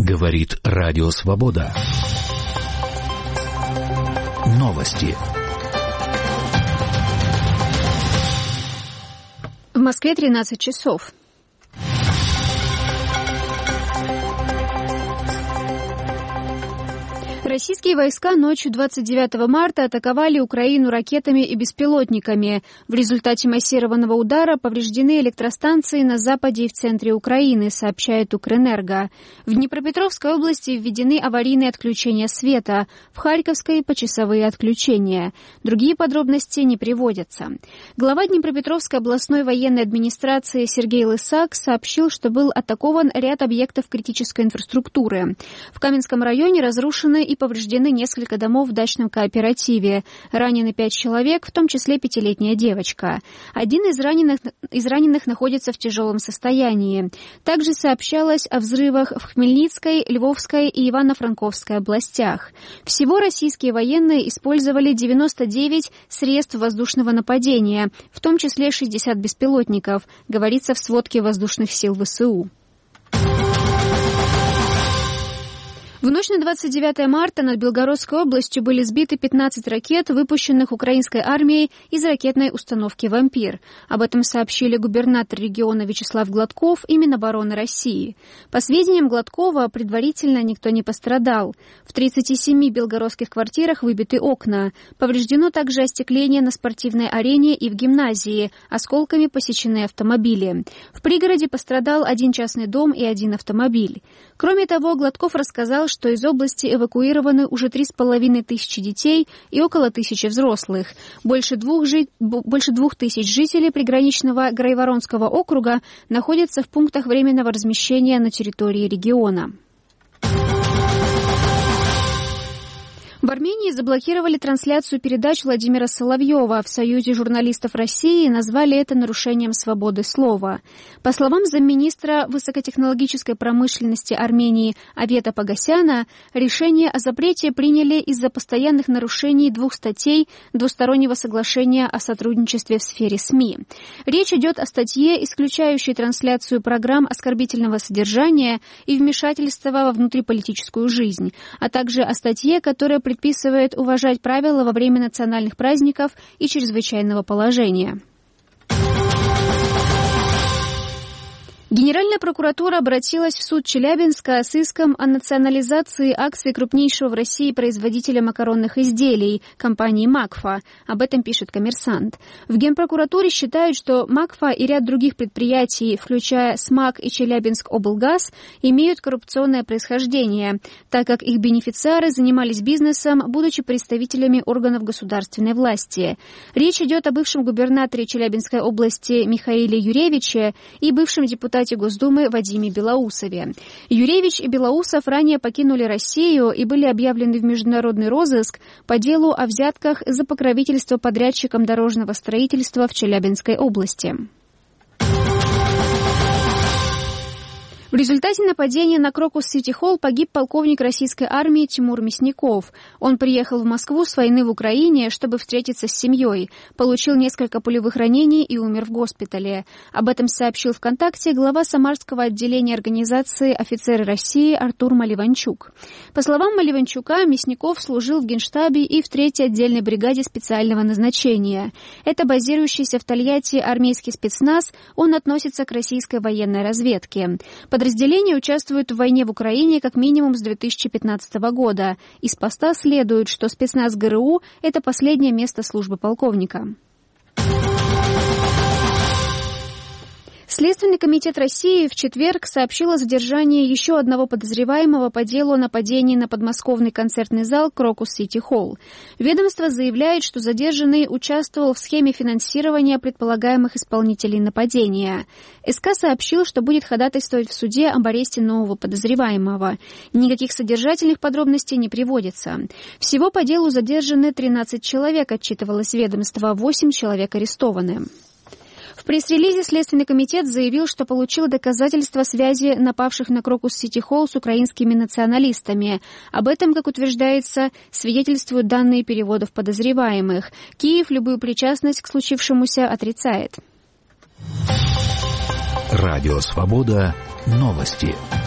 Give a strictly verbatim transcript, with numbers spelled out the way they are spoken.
Говорит Радио Свобода. Новости. В Москве тринадцать часов. Российские войска ночью двадцать девятого марта атаковали Украину ракетами и беспилотниками. В результате массированного удара повреждены электростанции на западе и в центре Украины, сообщает Укрэнерго. В Днепропетровской области введены аварийные отключения света, в Харьковской – почасовые отключения. Другие подробности не приводятся. Глава Днепропетровской областной военной администрации Сергей Лысак сообщил, что был атакован ряд объектов критической инфраструктуры. В Каменском районе разрушены и повреждены несколько домов в дачном кооперативе. Ранены пять человек, в том числе пятилетняя девочка. Один из раненых, из раненых находится в тяжелом состоянии. Также сообщалось о взрывах в Хмельницкой, Львовской и Ивано-Франковской областях. Всего российские военные использовали девяносто девять средств воздушного нападения, в том числе шестьдесят беспилотников, говорится в сводке воздушных сил ВСУ. В ночь на двадцать девятое марта над Белгородской областью были сбиты пятнадцать ракет, выпущенных украинской армией из ракетной установки «Вампир». Об этом сообщили губернатор региона Вячеслав Гладков и Минобороны России. По сведениям Гладкова, предварительно никто не пострадал. В тридцати семи белгородских квартирах выбиты окна. Повреждено также остекление на спортивной арене и в гимназии, осколками посечены автомобили. В пригороде пострадал один частный дом и один автомобиль. Кроме того, Гладков рассказал, что из области эвакуированы уже три с половиной тысячи детей и около тысячи взрослых. Больше двух, жи... Больше двух тысяч жителей приграничного Грайворонского округа находятся в пунктах временного размещения на территории региона. В Армении заблокировали трансляцию передач Владимира Соловьева. В Союзе журналистов России назвали это нарушением свободы слова. По словам замминистра высокотехнологической промышленности Армении Авета Погосяна, решение о запрете приняли из-за постоянных нарушений двух статей двустороннего соглашения о сотрудничестве в сфере СМИ. Речь идет о статье, исключающей трансляцию программ оскорбительного содержания и вмешательства во внутриполитическую жизнь, а также о статье, которая предписывает уважать правила во время национальных праздников и чрезвычайного положения. Генеральная прокуратура обратилась в суд Челябинска с иском о национализации акций крупнейшего в России производителя макаронных изделий, компании «Макфа». Об этом пишет «Коммерсант». В Генпрокуратуре считают, что «Макфа» и ряд других предприятий, включая «СМАК» и «Челябинскоблгаз», имеют коррупционное происхождение, так как их бенефициары занимались бизнесом, будучи представителями органов государственной власти. Речь идет о бывшем губернаторе Челябинской области Михаиле Юревиче и бывшем депутате Госдумы Вадиме Белоусове. Юревич и Белоусов ранее покинули Россию и были объявлены в международный розыск по делу о взятках за покровительство подрядчикам дорожного строительства в Челябинской области. В результате нападения на Крокус-Сити-Холл погиб полковник российской армии Тимур Мясников. Он приехал в Москву с войны в Украине, чтобы встретиться с семьей, получил несколько пулевых ранений и умер в госпитале. Об этом сообщил ВКонтакте глава Самарского отделения организации «Офицеры России» Артур Маливанчук. По словам Маливанчука, Мясников служил в Генштабе и в третьей отдельной бригаде специального назначения. Это базирующийся в Тольятти армейский спецназ, он относится к российской военной разведке. Подразделение участвует в войне в Украине как минимум с две тысячи пятнадцатого года. Из поста следует, что спецназ ГРУ – это последнее место службы полковника. Следственный комитет России в четверг сообщил о задержании еще одного подозреваемого по делу о нападении на подмосковный концертный зал Крокус-Сити-Холл. Ведомство заявляет, что задержанный участвовал в схеме финансирования предполагаемых исполнителей нападения. СК сообщил, что будет ходатайствовать в суде об аресте нового подозреваемого. Никаких содержательных подробностей не приводится. Всего по делу задержаны тринадцать человек, отчитывалось ведомство, восемь человек арестованы. В пресс-релизе Следственный комитет заявил, что получил доказательства связи напавших на Крокус-Сити-Холл с украинскими националистами. Об этом, как утверждается, свидетельствуют данные переводов подозреваемых. Киев любую причастность к случившемуся отрицает. Радио «Свобода». Новости.